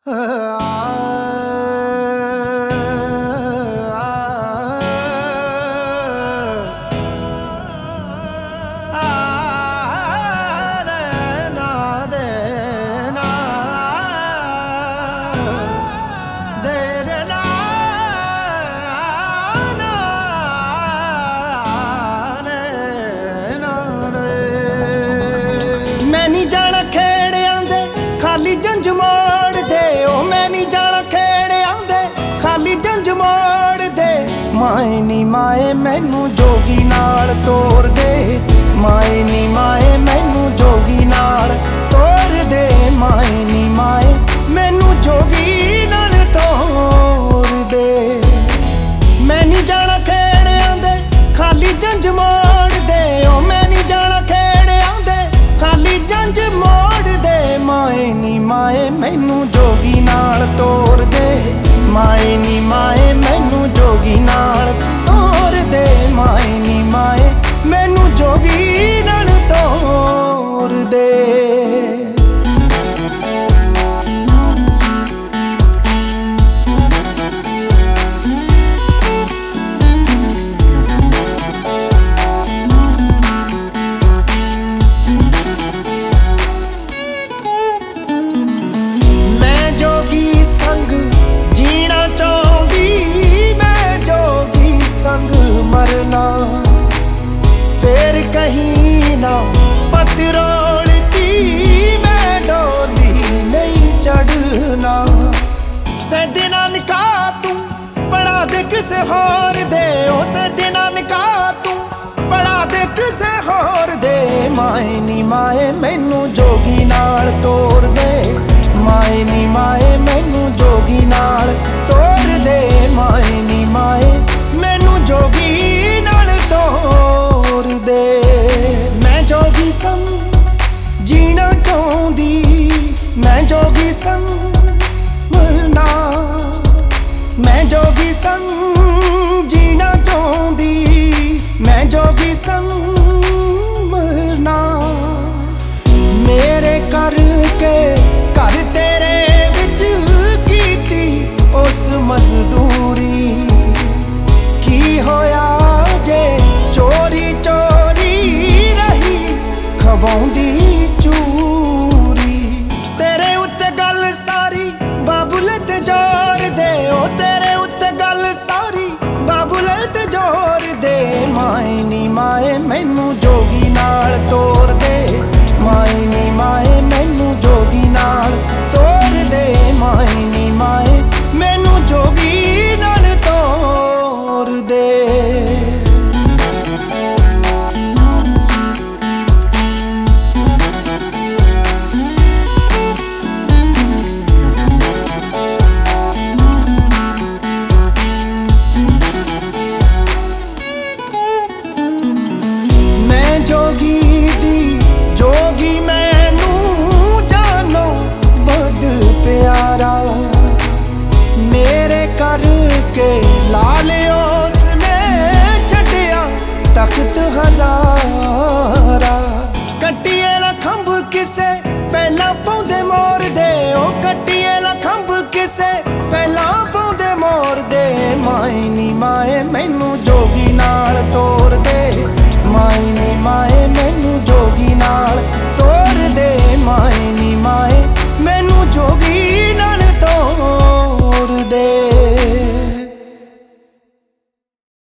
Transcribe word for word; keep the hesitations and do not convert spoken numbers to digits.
मैं नहीं जाना खेड़े आंदे खाली जंज मोड़ दे, ओ मैं नहीं जाना खेड़े आंदे खाली जंज मोड़ दे। माए नी माए मैनू जोगी नाल तोड़ दे, माए नी माए मैनू जोगी नाल तोड़ दे, माए नी माए मैनू जोगी नाल तोड़ दे। मैं नहीं जाना खेड़े आंदे खाली जंज मोड़ दे, ओ मैं नहीं जाना खेड़े आंदे खाली जंज मोड़ दे। माए नी माए मैनू जोगी नाल तोड़ दे, माए नी माए मैनू जोगी नाल तोड़ दे, माए नी माए मैनू जोगी नाल तोड़ दे। मरना फिर कहीं ना पतरोल की मैं डोली नहीं चढ़ना। सैदिना निकाह तू पढ़ा दे किसे होर दे, ओ सैदिना निकाह तू पढ़ा दे किसे होर दे। माए नी माए मैनू जोगी नाल तोड़ दे, माए नी माए मैनू जोगी नाल तोड़ दे, माए नी माए मैनू जोगी नाल तोड़ दे। मैं जोगी सं जीना चाहती, मैं जोगी सं मरना, मैं जोगी सं जीना चाहती, मैं जोगी सं मरना। मेरे करके घर तेरे विच कीती उस मजदूरी, की होया जे चोरी चोरी रही खवाउंदी चूरी। तेरे उत्ते गल सारी बाबुल ते जोर दे, ओ तेरे उत्ते गल सारी बाबुल ते जोर दे। माए नी माए मैनू जोगी नाल तोड़ दे, माए नी माए मैनू जोगी नाल तोड़ दे, माए नी माए मैनू जोगी नाल तोड़ दे। मैं जोगी दी जोगी मैनू जानो बद प्यारा, मेरे करके लाल उसने छड्डिया तख्त हज़ार।